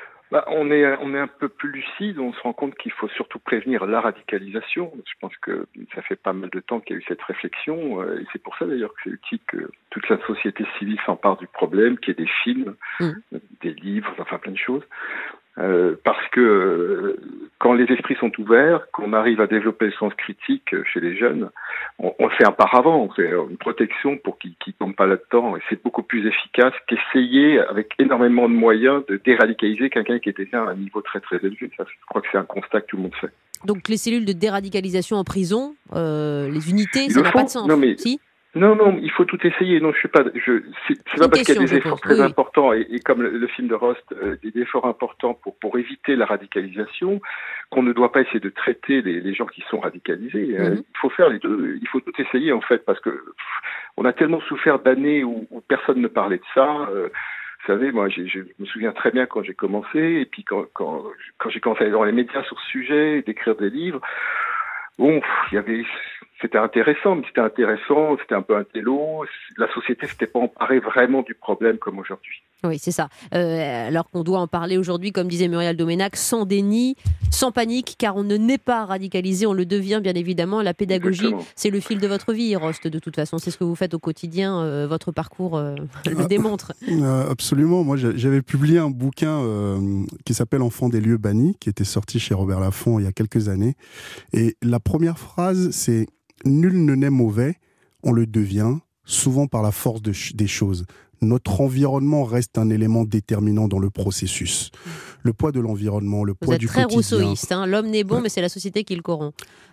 On est un peu plus lucide, on se rend compte qu'il faut surtout prévenir la radicalisation. Je pense que ça fait pas mal de temps qu'il y a eu cette réflexion, et c'est pour ça d'ailleurs que c'est utile que toute la société civile s'empare du problème, qu'il y ait des films, des livres, enfin plein de choses. Parce que quand les esprits sont ouverts, qu'on arrive à développer le sens critique chez les jeunes, on fait un paravent, on fait une protection pour qu'ils ne tombent pas là-dedans. Et c'est beaucoup plus efficace qu'essayer, avec énormément de moyens, de déradicaliser quelqu'un qui était déjà à un niveau très très élevé. Ça, je crois que c'est un constat que tout le monde fait. Donc les cellules de déradicalisation en prison, les unités, ça n'a pas de sens. Non, mais... Si Non, il faut tout essayer. Non, c'est pas parce qu'il y a des efforts très importants et comme le film de Rost, des efforts importants pour éviter la radicalisation, qu'on ne doit pas essayer de traiter les gens qui sont radicalisés. Il faut faire les deux. Il faut tout essayer en fait parce que on a tellement souffert d'années où personne ne parlait de ça. Vous savez, moi, je me souviens très bien quand j'ai commencé et puis quand j'ai commencé à aller dans les médias sur ce sujet, d'écrire des livres. Bon, c'était intéressant, mais c'était un peu un télo. La société s'était pas emparée vraiment du problème comme aujourd'hui. Oui, c'est ça. Alors qu'on doit en parler aujourd'hui, comme disait Muriel Domenac, sans déni, sans panique, car on ne naît pas radicalisé, on le devient bien évidemment. La pédagogie, Exactement. C'est le fil de votre vie, Rost, de toute façon. C'est ce que vous faites au quotidien, votre parcours le démontre. Absolument. Moi, j'avais publié un bouquin qui s'appelle « Enfants des lieux bannis », qui était sorti chez Robert Laffont il y a quelques années. Et la première phrase, c'est « Nul ne naît mauvais, on le devient, souvent par la force des choses. Notre environnement reste un élément déterminant dans le processus. Le poids de l'environnement, le poids du quotidien. Vous êtes très rousseauiste. L'homme naît bon, mais c'est la société qui le corrompt.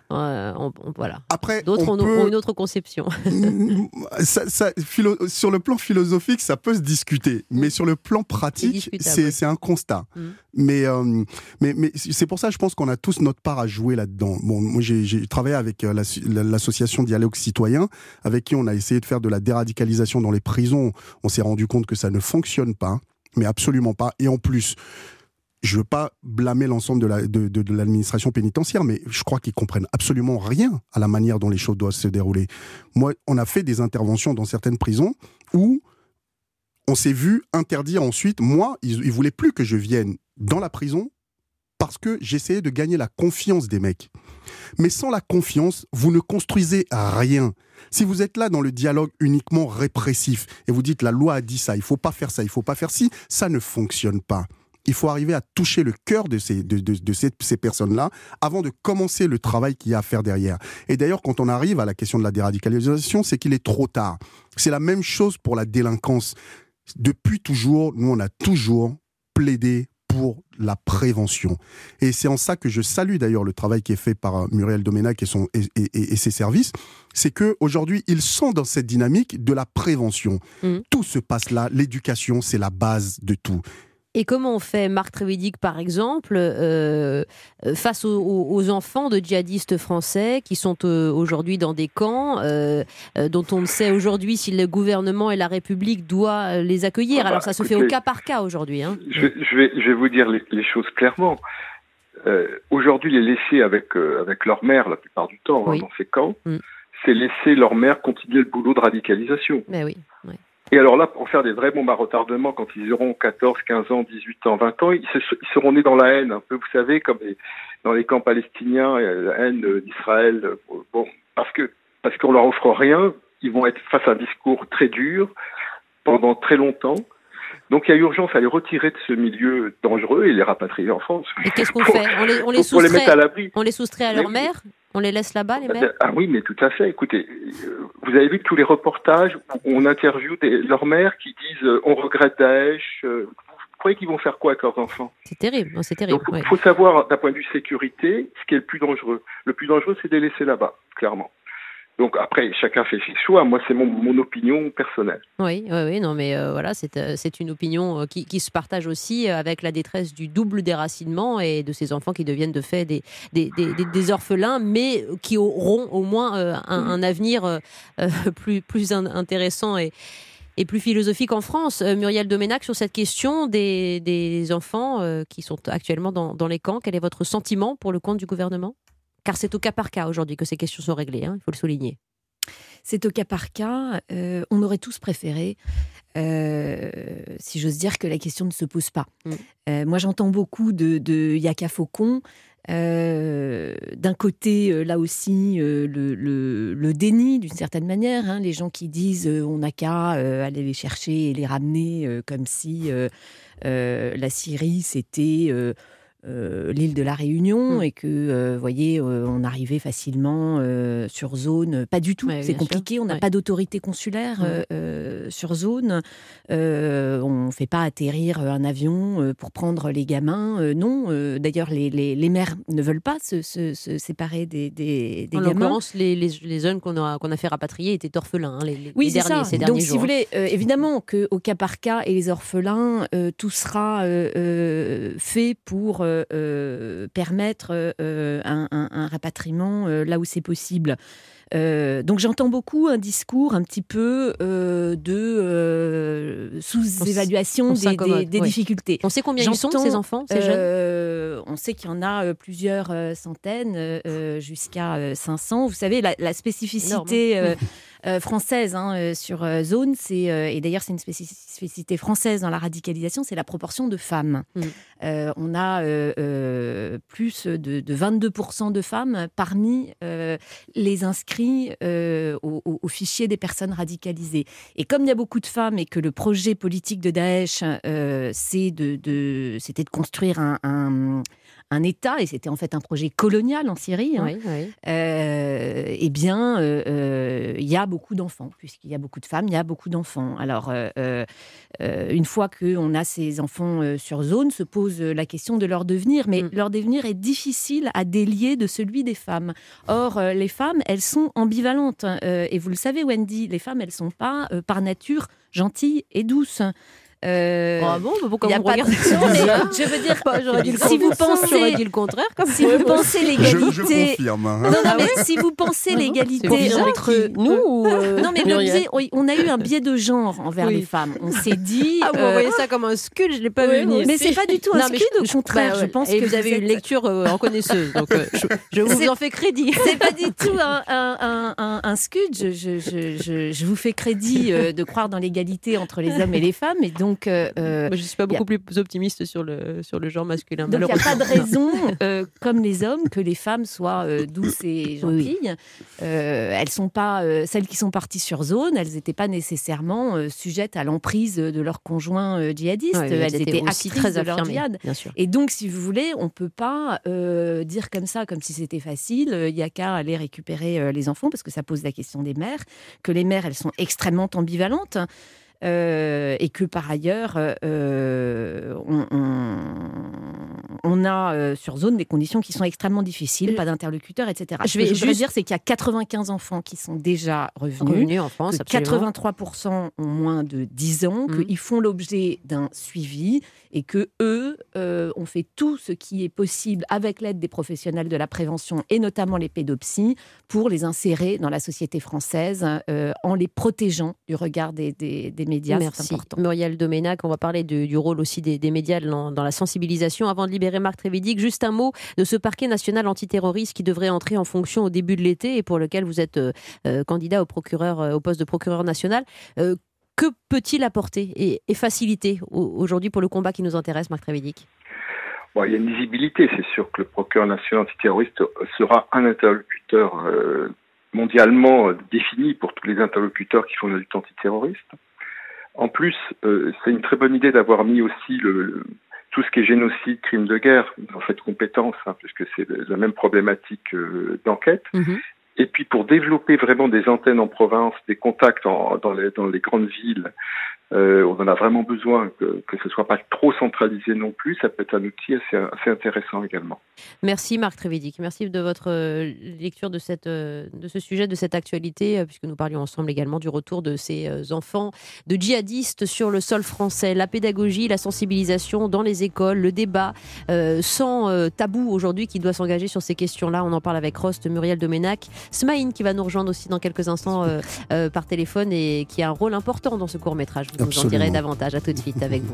Voilà. Après, d'autres ont une autre conception. Sur le plan philosophique, ça peut se discuter, mais sur le plan pratique, c'est un constat. Mais c'est pour ça, je pense qu'on a tous notre part à jouer là-dedans. Bon, moi, j'ai travaillé avec l'association Dialogue Citoyen, avec qui on a essayé de faire de la déradicalisation dans les prisons. On s'est rendu compte que ça ne fonctionne pas, mais absolument pas. Et en plus, je veux pas blâmer l'ensemble de l'administration pénitentiaire, mais je crois qu'ils comprennent absolument rien à la manière dont les choses doivent se dérouler. Moi, on a fait des interventions dans certaines prisons où on s'est vu interdire ensuite. Moi, ils voulaient plus que je vienne dans la prison parce que j'essayais de gagner la confiance des mecs. Mais sans la confiance, vous ne construisez rien. Si vous êtes là dans le dialogue uniquement répressif et vous dites la loi a dit ça, il faut pas faire ça, il faut pas faire ci, ça ne fonctionne pas. Il faut arriver à toucher le cœur de ces personnes-là avant de commencer le travail qu'il y a à faire derrière. Et d'ailleurs, quand on arrive à la question de la déradicalisation, c'est qu'il est trop tard. C'est la même chose pour la délinquance. Depuis toujours, nous, on a toujours plaidé pour la prévention. Et c'est en ça que je salue d'ailleurs le travail qui est fait par Muriel Domenac et ses services. C'est qu'aujourd'hui, ils sont dans cette dynamique de la prévention. Tout se passe là. L'éducation, c'est la base de tout. Et comment on fait, Marc Trévidic par exemple, face aux enfants de djihadistes français qui sont aujourd'hui dans des camps, dont on ne sait aujourd'hui si le gouvernement et la République doivent les accueillir. Alors ça se fait au cas par cas aujourd'hui. Hein. Je vais vous dire les choses clairement. Aujourd'hui, les laisser avec leur mère la plupart du temps dans ces camps, c'est laisser leur mère continuer le boulot de radicalisation. Mais oui. Et alors là, pour faire des vrais bombes à retardement, quand ils auront 14, 15 ans, 18 ans, 20 ans, ils seront nés dans la haine, un peu, vous savez, comme dans les camps palestiniens, la haine d'Israël. Bon, parce qu'on leur offre rien, ils vont être face à un discours très dur pendant très longtemps. Donc il y a urgence à les retirer de ce milieu dangereux et les rapatrier en France. Et qu'est-ce qu'on fait ? Pour les mettre à l'abri. On les soustrait à leur mère ? On les laisse là-bas, les mères ? Ah oui, mais tout à fait. Écoutez, vous avez vu tous les reportages où on interviewe leurs mères qui disent on regrette Daesh. Vous croyez qu'ils vont faire quoi avec leurs enfants ? C'est terrible. Donc il faut savoir, d'un point de vue sécurité, ce qui est le plus dangereux. Le plus dangereux, c'est de les laisser là-bas, clairement. Donc après, chacun fait ses choix. Moi, c'est mon opinion personnelle. Oui, non, mais voilà, c'est une opinion qui se partage aussi avec la détresse du double déracinement et de ces enfants qui deviennent de fait des orphelins, mais qui auront au moins un avenir plus intéressant et plus philosophique en France. Muriel Domenac, sur cette question des enfants qui sont actuellement dans les camps, quel est votre sentiment pour le compte du gouvernement ? Car c'est au cas par cas aujourd'hui que ces questions sont réglées, il faut le souligner. C'est au cas par cas. On aurait tous préféré, si j'ose dire, que la question ne se pose pas. Moi, j'entends beaucoup de Yaka Faucon. D'un côté, là aussi, le déni, d'une certaine manière. Les gens qui disent on n'a qu'à aller les chercher et les ramener comme si la Syrie, c'était... l'île de la Réunion et que, voyez, on arrivait facilement sur zone. Pas du tout, c'est compliqué, on n'a pas d'autorité consulaire sur zone. On ne fait pas atterrir un avion pour prendre les gamins. Non, d'ailleurs, les mères ne veulent pas se séparer des gamins. En l'occurrence, les jeunes qu'on a fait rapatrier étaient orphelins, oui, ces derniers jours. Donc, si vous voulez, évidemment qu'au cas par cas, et les orphelins, tout sera fait pour permettre un rapatriement là où c'est possible. Donc j'entends beaucoup un discours un petit peu de sous-évaluation des difficultés. On sait combien ils sont, ces enfants, ces jeunes ? On sait qu'il y en a plusieurs centaines, jusqu'à 500. Vous savez, la spécificité française sur zone, et d'ailleurs c'est une spécificité française dans la radicalisation, c'est la proportion de femmes. On a plus de 22% de femmes parmi les inscrits au fichier des personnes radicalisées. Et comme il y a beaucoup de femmes et que le projet politique de Daesh, c'était de construire un État, et c'était en fait un projet colonial en Syrie, eh bien, il y a beaucoup d'enfants. Puisqu'il y a beaucoup de femmes, il y a beaucoup d'enfants. Alors, une fois qu'on a ces enfants sur zone, se pose la question de leur devenir. Mais leur devenir est difficile à délier de celui des femmes. Or, les femmes, elles sont ambivalentes. Et vous le savez, Wendy, les femmes, elles ne sont pas, par nature, gentilles et douces. Ah bon, pourquoi il y a vous pas de regardez raison, mais je veux dire, J'aurais dit le si vous contraire. J'aurais dit pensez, le contraire. si vous pensez Je l'égalité, confirme. Hein. non, mais si vous pensez l'égalité bizarre entre nous ou non, mais le Muriel biais, oui, on a eu un biais de genre envers les femmes. On s'est dit. Ah, vous voyez ça comme un scud, je l'ai pas vu venir. Mais c'est pas du tout un Non, mais scud, au je- contraire. bah, Je pense et que vous avez êtes- une lecture en connaisseuse, donc je vous en fais crédit. C'est pas du tout un scud. Je vous fais crédit de croire dans l'égalité entre les hommes et les femmes. Et donc, Moi, je suis pas beaucoup plus optimiste sur le genre masculin. donc il n'y a malheureusement. pas de raison, comme les hommes, que les femmes soient douces et gentilles. Elles sont pas celles qui sont parties sur zone. Elles n'étaient pas nécessairement sujettes à l'emprise de leurs conjoints djihadistes. Ouais, mais elles étaient aussi actrices très de leur affirmées, djihad. bien sûr. Et donc, si vous voulez, on peut pas dire comme ça, comme si c'était facile. Il y a qu'à aller récupérer les enfants, parce que ça pose la question des mères. Que les mères, elles sont extrêmement ambivalentes. Et que par ailleurs, on a sur zone des conditions qui sont extrêmement difficiles, pas d'interlocuteurs, etc. Je vais Ce que je voudrais juste- dire, c'est qu'il y a 95 enfants qui sont déjà revenus. En France, Que absolument. 83% ont moins de 10 ans, Mhm. qu'ils font l'objet d'un suivi et que eux ont fait tout ce qui est possible avec l'aide des professionnels de la prévention et notamment les pédopsies pour les insérer dans la société française en les protégeant du regard des médias. C'est Merci. important. Muriel Doménac, on va parler du rôle aussi des médias dans la sensibilisation. Avant de libérer Marc Trévidic, juste un mot de ce parquet national antiterroriste qui devrait entrer en fonction au début de l'été et pour lequel vous êtes candidat au poste de procureur national. Que peut-il apporter et faciliter aujourd'hui pour le combat qui nous intéresse, Marc Trévidic? Bon, il y a une lisibilité, c'est sûr que le procureur national antiterroriste sera un interlocuteur mondialement défini pour tous les interlocuteurs qui font la lutte antiterroriste. En plus, c'est une très bonne idée d'avoir mis aussi tout ce qui est génocide, crime de guerre, en fait compétence, puisque c'est la même problématique d'enquête. Mhm. Et puis pour développer vraiment des antennes en province, des contacts dans les grandes villes, on en a vraiment besoin, que ce soit pas trop centralisé non plus. Ça peut être un outil assez intéressant également. Merci Marc Trévidic, merci de votre lecture de ce sujet, de cette actualité, puisque nous parlions ensemble également du retour de ces enfants de djihadistes sur le sol français. La pédagogie, la sensibilisation dans les écoles, le débat sans tabou aujourd'hui qui doit s'engager sur ces questions-là. On en parle avec Rost, Muriel Doménac, Smaïn qui va nous rejoindre aussi dans quelques instants par téléphone et qui a un rôle important dans ce court-métrage. Vous nous en direz davantage. À tout de suite avec vous.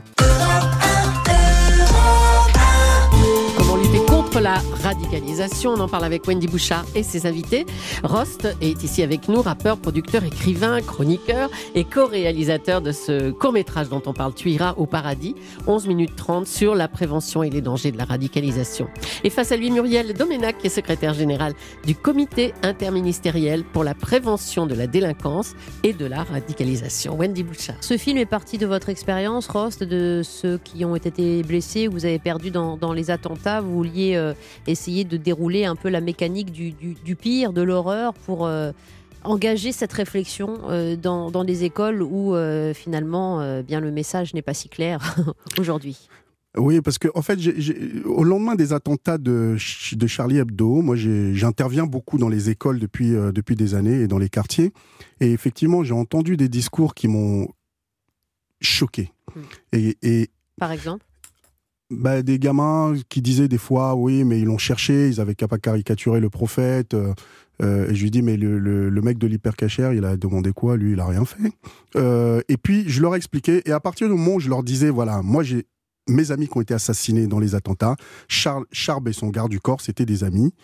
Comment lutter contre la radicalisation? On en parle avec Wendy Bouchard et ses invités. Rost est ici avec nous, rappeur, producteur, écrivain, chroniqueur et co-réalisateur de ce court-métrage dont on parle, Tu iras au paradis, 11 minutes 30 sur la prévention et les dangers de la radicalisation. Et face à lui, Muriel Doménac, qui est secrétaire générale du comité interministériel pour la prévention de la délinquance et de la radicalisation. Wendy Bouchard. Ce film est parti de votre expérience, Rost, de ceux qui ont été blessés, vous avez perdu dans les attentats. Vous vouliez essayer de dérouler un peu la mécanique du pire, de l'horreur, pour engager cette réflexion dans les écoles où finalement bien le message n'est pas si clair aujourd'hui. Oui, parce que en fait, au lendemain des attentats de Charlie Hebdo, moi, j'interviens beaucoup dans les écoles depuis des années et dans les quartiers. Et effectivement, j'ai entendu des discours qui m'ont choqué. Et par exemple, des gamins qui disaient des fois, oui, mais ils l'ont cherché, ils avaient qu'à pas caricaturer le prophète. Et je lui dis, mais le mec de l'hypercachère, il a demandé quoi? Lui, il a rien fait. Et puis, je leur ai expliqué. Et à partir du moment où je leur disais, voilà, moi, j'ai mes amis qui ont été assassinés dans les attentats, Charb et son garde du corps, c'était des amis.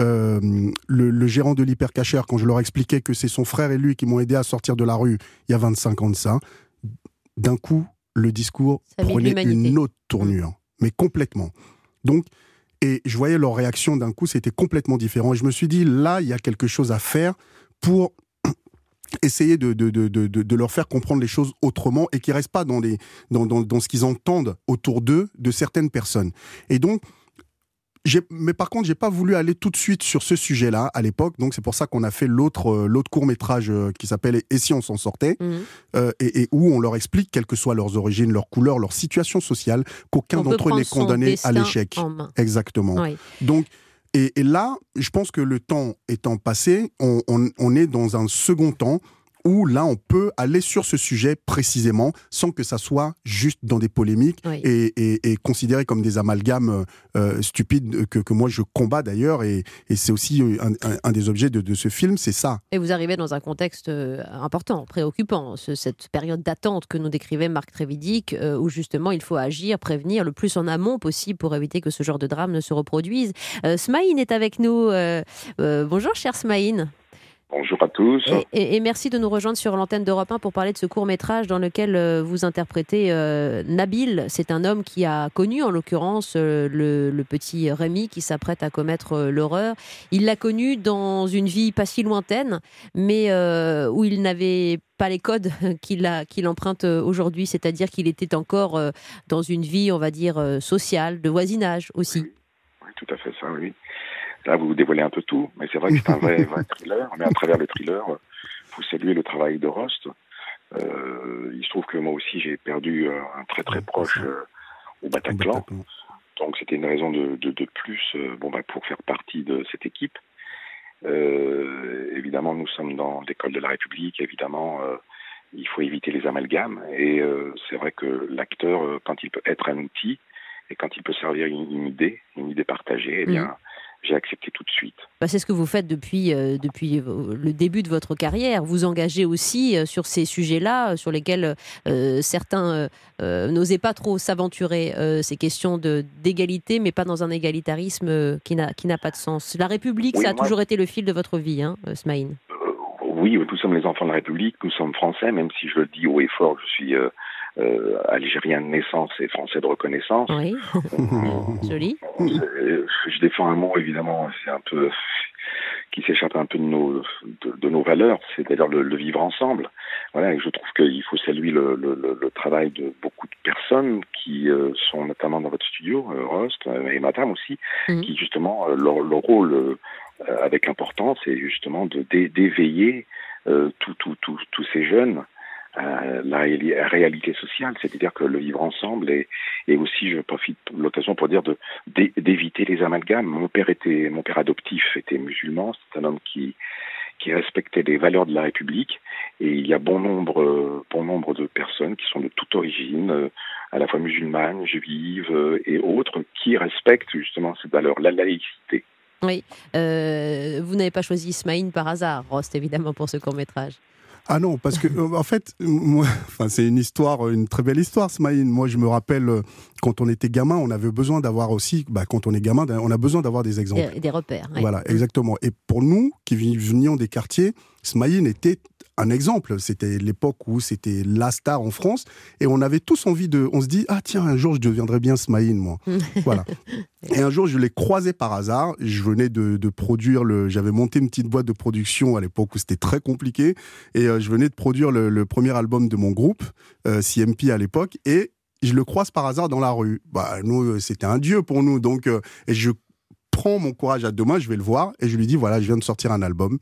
Le gérant de l'hypercachère, quand je leur expliquais que c'est son frère et lui qui m'ont aidé à sortir de la rue il y a 25 ans de ça, d'un coup, le discours prenait une autre tournure, mais complètement. Donc, et je voyais leur réaction d'un coup, c'était complètement différent. Et je me suis dit, là, il y a quelque chose à faire pour essayer de leur faire comprendre les choses autrement et qu'ils ne restent pas dans ce qu'ils entendent autour d'eux de certaines personnes. Et donc, mais par contre, j'ai pas voulu aller tout de suite sur ce sujet-là à l'époque, donc c'est pour ça qu'on a fait l'autre court-métrage qui s'appelle Et si on s'en sortait, et où on leur explique, quelles que soient leurs origines, leurs couleurs, leur situation sociale, qu'aucun d'entre eux n'est condamné à l'échec. Exactement. Oui. Donc, et là, je pense que le temps étant passé, on est dans un second temps où là, on peut aller sur ce sujet précisément, sans que ça soit juste dans des polémiques et considéré comme des amalgames stupides que moi je combats d'ailleurs, et c'est aussi un des objets de ce film, c'est ça. Et vous arrivez dans un contexte important, préoccupant, cette période d'attente que nous décrivait Marc Trévidic, où justement il faut agir, prévenir le plus en amont possible pour éviter que ce genre de drame ne se reproduise. Smaïn est avec nous. Bonjour cher Smaïn. Bonjour à tous. Et merci de nous rejoindre sur l'antenne d'Europe 1 pour parler de ce court-métrage dans lequel vous interprétez Nabil. C'est un homme qui a connu, en l'occurrence, le petit Rémi qui s'apprête à commettre l'horreur. Il l'a connu dans une vie pas si lointaine, mais où il n'avait pas les codes qu'il emprunte aujourd'hui, c'est-à-dire qu'il était encore dans une vie, on va dire, sociale, de voisinage aussi. Oui, tout à fait ça, oui. Là, vous dévoilez un peu tout, mais c'est vrai que c'est un vrai thriller. Mais à travers le thriller, vous saluez le travail de Rost. Il se trouve que moi aussi, j'ai perdu un très très proche au Bataclan. Donc, c'était une raison de plus pour faire partie de cette équipe. Évidemment, nous sommes dans l'école de la République. Évidemment, il faut éviter les amalgames. Et c'est vrai que l'acteur, quand il peut être un outil et quand il peut servir une idée partagée, eh bien... J'ai accepté tout de suite. C'est ce que vous faites depuis le début de votre carrière. Vous engagez aussi sur ces sujets-là, sur lesquels certains n'osaient pas trop s'aventurer. Ces questions d'égalité, mais pas dans un égalitarisme qui n'a pas de sens. La République, ça a toujours été le fil de votre vie, Smaïn. Oui, nous sommes les enfants de la République, nous sommes français, même si je le dis haut et fort, je suis algérien de naissance et français de reconnaissance. Oui, joli. Je défends un mot, évidemment, c'est un peu qui s'échappe un peu de nos valeurs, c'est-à-dire le vivre ensemble. Voilà, et je trouve qu'il faut saluer le travail de beaucoup de personnes qui sont notamment dans votre studio, Rost et Madame aussi, qui justement, leur rôle avec importance, c'est justement d'éveiller tous ces jeunes à la réalité sociale, c'est-à-dire que le vivre ensemble et aussi, je profite de l'occasion pour dire d'éviter les amalgames. Mon père adoptif était musulman, c'est un homme qui respectait les valeurs de la République, et il y a bon nombre de personnes qui sont de toute origine, à la fois musulmanes, juives et autres, qui respectent justement ces valeurs, la laïcité. Oui, vous n'avez pas choisi Smaïn par hasard, Rost, évidemment, pour ce court-métrage. Ah non, parce que en fait, c'est une très belle histoire, Smaïn. Moi, je me rappelle, quand on était gamin, on avait besoin d'avoir aussi, quand on est gamin, on a besoin d'avoir des exemples. Des repères. Oui. Voilà, exactement. Et pour nous, qui venions des quartiers, Smaïn était un exemple. C'était l'époque où c'était la star en France, et on avait tous envie on se dit, ah tiens, un jour je deviendrai bien Smaïn, moi. Voilà. Et un jour, je l'ai croisé par hasard. Je venais de produire j'avais monté une petite boîte de production à l'époque où c'était très compliqué, et je venais de produire le premier album de mon groupe, CMP à l'époque, et je le croise par hasard dans la rue. Nous, c'était un dieu pour nous, donc et je prends mon courage à deux mains, je vais le voir, et je lui dis, voilà, je viens de sortir un album.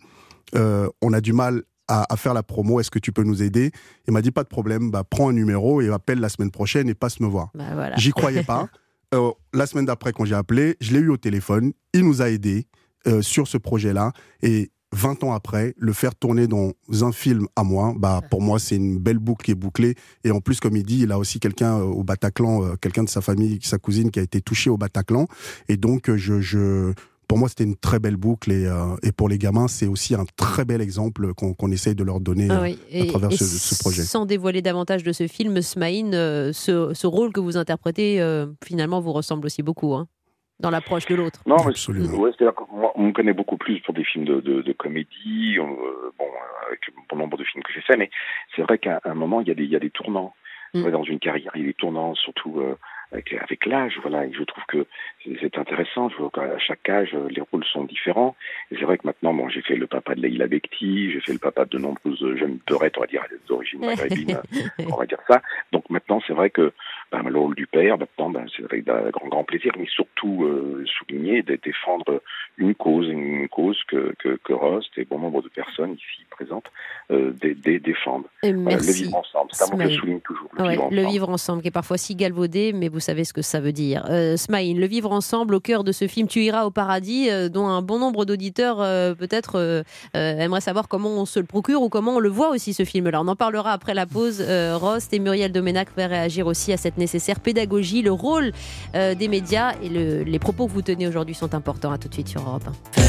On a du mal à faire la promo, est-ce que tu peux nous aider? Il m'a dit, pas de problème, prends un numéro et appelle la semaine prochaine et passe me voir. Voilà. J'y croyais pas. La semaine d'après, quand j'ai appelé, je l'ai eu au téléphone, il nous a aidés sur ce projet-là, et 20 ans après, le faire tourner dans un film à moi, pour moi, c'est une belle boucle qui est bouclée. Et en plus, comme il dit, il a aussi quelqu'un au Bataclan, quelqu'un de sa famille, sa cousine, qui a été touchée au Bataclan. Et donc, pour moi, c'était une très belle boucle, et pour les gamins, c'est aussi un très bel exemple qu'on essaye de leur donner à travers ce projet. Sans dévoiler davantage de ce film, Smaïn, ce rôle que vous interprétez, finalement, vous ressemble aussi beaucoup, dans l'approche de l'autre. Non, absolument. C'est-à-dire qu'on me connaît beaucoup plus pour des films de comédie, avec le bon nombre de films que j'ai fait, mais c'est vrai qu'à un moment, il y a des tournants. Dans une carrière, il y a des tournants, surtout avec l'âge, voilà, et je trouve que c'est intéressant. Je vois qu'à chaque âge, les rôles sont différents. Et c'est vrai que maintenant, j'ai fait le papa de Leïla Bekti, j'ai fait le papa de nombreuses jeunes peurettes, on va dire, d'origine maghrébine, on va dire ça. Donc maintenant, c'est vrai que le rôle du père, maintenant, c'est avec un grand plaisir, mais surtout souligner, de défendre une cause que Rost et bon nombre de personnes ici présentes défendent. Le vivre ensemble, c'est un mot que je souligne toujours. Le vivre ensemble, qui est parfois si galvaudé, mais vous savez ce que ça veut dire. Smaïn, le vivre ensemble au cœur de ce film Tu iras au paradis, dont un bon nombre d'auditeurs peut-être aimeraient savoir comment on se le procure ou comment on le voit aussi ce film-là. On en parlera après la pause. Rost et Muriel Domenac vont réagir aussi à cette nécessaire pédagogie. Le rôle des médias et les propos que vous tenez aujourd'hui sont importants. À tout de suite sur Europe 1.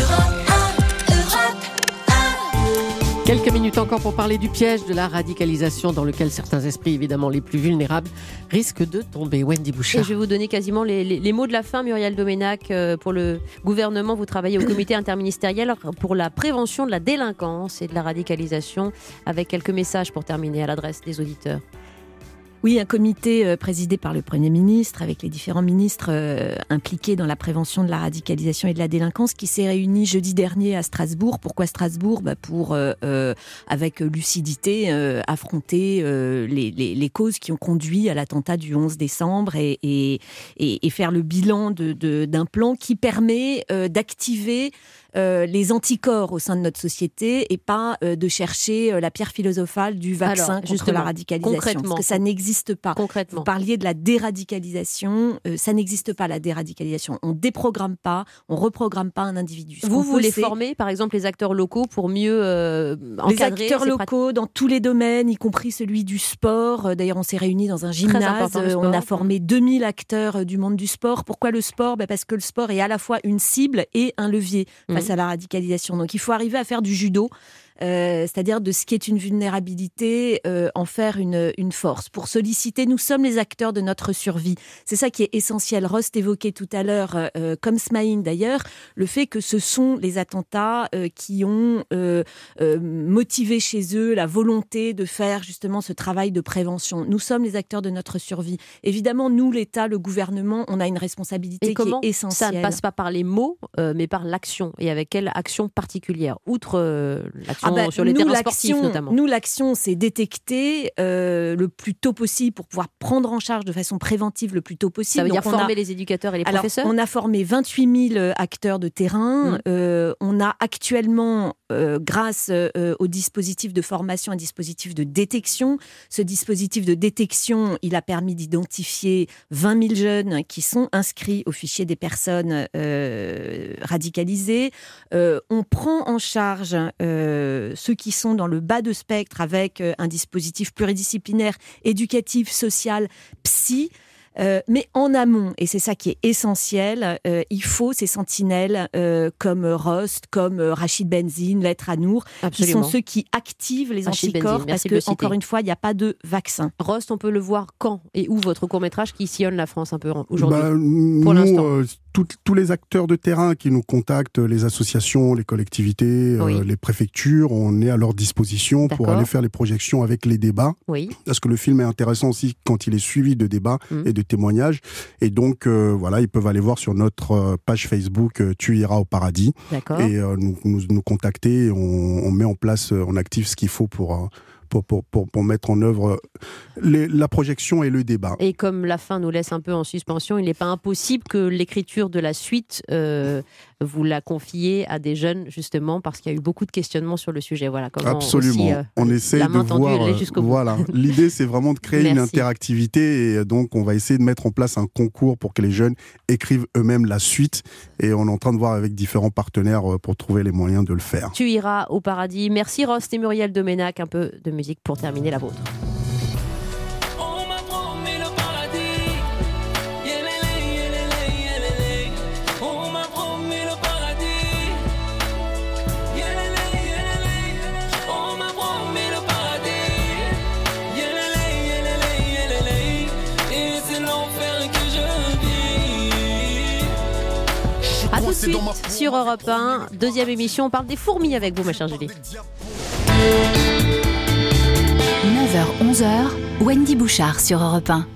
Quelques minutes encore pour parler du piège de la radicalisation dans lequel certains esprits, évidemment les plus vulnérables, risquent de tomber. Wendy Bouchard. Et je vais vous donner quasiment les mots de la fin, Muriel Domenac. Pour le gouvernement, vous travaillez au comité interministériel pour la prévention de la délinquance et de la radicalisation, avec quelques messages pour terminer à l'adresse des auditeurs. Oui, un comité présidé par le Premier ministre, avec les différents ministres impliqués dans la prévention de la radicalisation et de la délinquance, qui s'est réuni jeudi dernier à Strasbourg. Pourquoi Strasbourg ? Pour, avec lucidité, affronter les causes qui ont conduit à l'attentat du 11 décembre et faire le bilan d'un plan qui permet d'activer les anticorps au sein de notre société et pas de chercher la pierre philosophale du vaccin contre la radicalisation. Parce que ça n'existe pas. Concrètement. Vous parliez de la déradicalisation. Ça n'existe pas, la déradicalisation. On déprogramme pas, on reprogramme pas un individu. Vous voulez former, par exemple, les acteurs locaux pour mieux encadrer les acteurs locaux dans tous les domaines, y compris celui du sport. D'ailleurs, on s'est réunis dans un gymnase. On a formé 2000 acteurs du monde du sport. Pourquoi le sport ? Parce que le sport est à la fois une cible et un levier face à la radicalisation. Donc il faut arriver à faire du judo, c'est-à-dire de ce qui est une vulnérabilité, en faire une force. Pour solliciter, nous sommes les acteurs de notre survie. C'est ça qui est essentiel. Rost évoquait tout à l'heure, comme Smaïn d'ailleurs, le fait que ce sont les attentats qui ont motivé chez eux la volonté de faire justement ce travail de prévention. Nous sommes les acteurs de notre survie. Évidemment, nous, l'État, le gouvernement, on a une responsabilité qui est essentielle. Ça ne passe pas par les mots, mais par l'action. Et avec quelle action particulière ? Outre l'action sur les terrains sportifs notamment. Nous, l'action, c'est détecter le plus tôt possible pour pouvoir prendre en charge de façon préventive le plus tôt possible. Ça veut dire former les éducateurs et les professeurs ? On a formé 28 000 acteurs de terrain. On a actuellement, grâce au dispositif de formation, un dispositif de détection. Ce dispositif de détection, il a permis d'identifier 20 000 jeunes qui sont inscrits au fichier des personnes radicalisées. On prend en charge ceux qui sont dans le bas de spectre avec un dispositif pluridisciplinaire, éducatif, social, psy. Mais en amont, et c'est ça qui est essentiel, il faut ces sentinelles comme Rost, comme Rachid Benzine, Lettre à Nour, qui sont ceux qui activent les anticorps, parce que, encore une fois, il n'y a pas de vaccin. Rost, on peut le voir quand et où, votre court-métrage qui sillonne la France un peu aujourd'hui, pour l'instant tous les acteurs de terrain qui nous contactent, les associations, les collectivités, les préfectures, on est à leur disposition pour aller faire les projections avec les débats. Parce que le film est intéressant aussi quand il est suivi de débats et de témoignages. Et donc, ils peuvent aller voir sur notre page Facebook Tu iras au paradis. Et nous contacter. Et on met en place, on active ce qu'il faut pour mettre en œuvre la projection et le débat. Et comme la fin nous laisse un peu en suspension, il n'est pas impossible que l'écriture de la suite, vous la confiez à des jeunes, justement, parce qu'il y a eu beaucoup de questionnements sur le sujet. Voilà, comment absolument. Aussi, on essaie de voir. Voilà. L'idée, c'est vraiment de créer une interactivité, et donc on va essayer de mettre en place un concours pour que les jeunes écrivent eux-mêmes la suite. Et on est en train de voir avec différents partenaires pour trouver les moyens de le faire. Tu iras au paradis. Merci Rost et Muriel Domenac. Un peu de musique pour terminer la vôtre. A tout de suite sur Europe 1, deuxième émission, on parle des fourmis avec vous, ma chère Julie. 9h-11h, Wendy Bouchard sur Europe 1.